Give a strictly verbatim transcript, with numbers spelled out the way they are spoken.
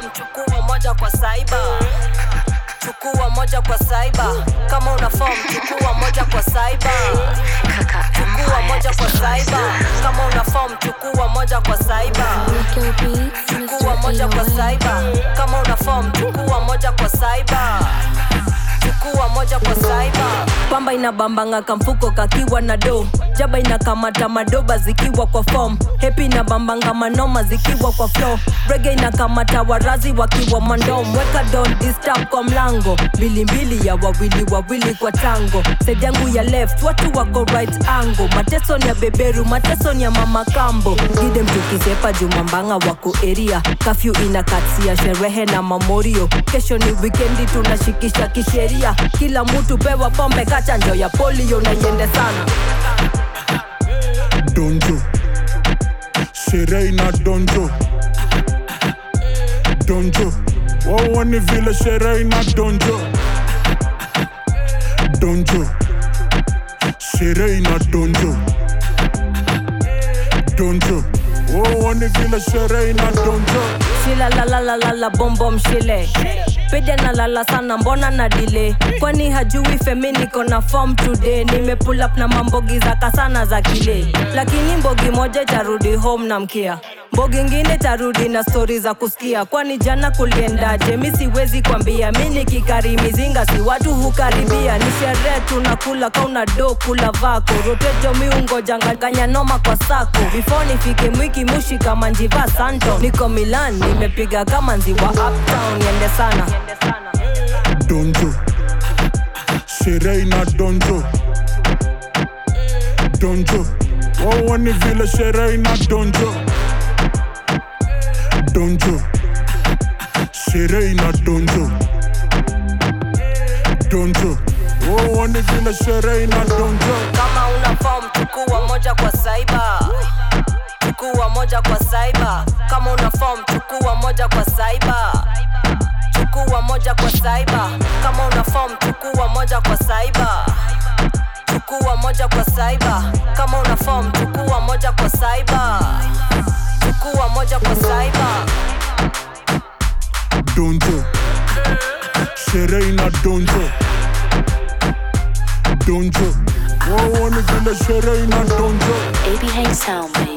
form chukua moja kwa cyber. Chukua moja kwa cyber. Kama una form chukua moja kwa cyber. Chukua moja kwa cyber. Kama una form chukua moja kwa cyber. Chukua moja kwa cyber. Kama una form chukua moja kwa cyber. Chukua moja kwa cyber. Pamba inabambanga kamfuko kakiwa na do. Jaba inakamata madoba zikiwa kwa form. Happy inabambanga manoma zikiwa kwa flow. Reggae inakamata warazi wakiwa mandom. Weka don't disturb kwa mlango. Mbili mbili ya wawili wawili kwa tango. Side yangu ya left watu wako right angle. Mateso ni ya beberu, mateso ni ya mama kambo. Gide mtu kisepa jumambanga wako area. Kafyu inakatia sherehe na mamorio. Kesho ni weekendi tunashikisha kisheria. Kila mtu pewa pombe kachanjo ya polio na yende sana. Donjo sherehe na donjo. Donjo wawani vile sherehe na donjo. Donjo sherehe na donjo. Donjo wawani vile sherehe na donjo. Shila la la la la la bom bom shile. Pede na lala sana mbona na delay. Kwani hajui femi niko na form today. Nime pull up na mambogi za kasana za kile. Lakini mbogi moja tarudi home na mkia. Mbogi ngine tarudi na stories za kusikia. Kwani jana kuliendaje mi siwezi kwambia. Mini kikari mizinga si watu hukaribia. Ni sherehe tunakula kauna do kula vako. Rotejo miungo janganya noma kwa sako. Before nifike mwiki mushi kama njiva santo. Niko Milan nimepiga kama nziwa uptown. Yende sana Donjo sherehe na donjo. Donjo wawani vile sherehe na donjo. Donjo sherehe na donjo. Donjo wawani vile sherehe na donjo. Kama una form chukua moja kwa cyber. Chukua moja kwa cyber. Kama una form chukua moja kwa cyber. Chukua moja kwa cyber. Kama una form chukua moja kwa cyber. Chukua moja kwa cyber. Kama una form chukua moja kwa cyber. Chukua moja kwa cyber. Donjo sherehe na donjo. Donjo wawani vile sherehe na donjo. A B H Sound.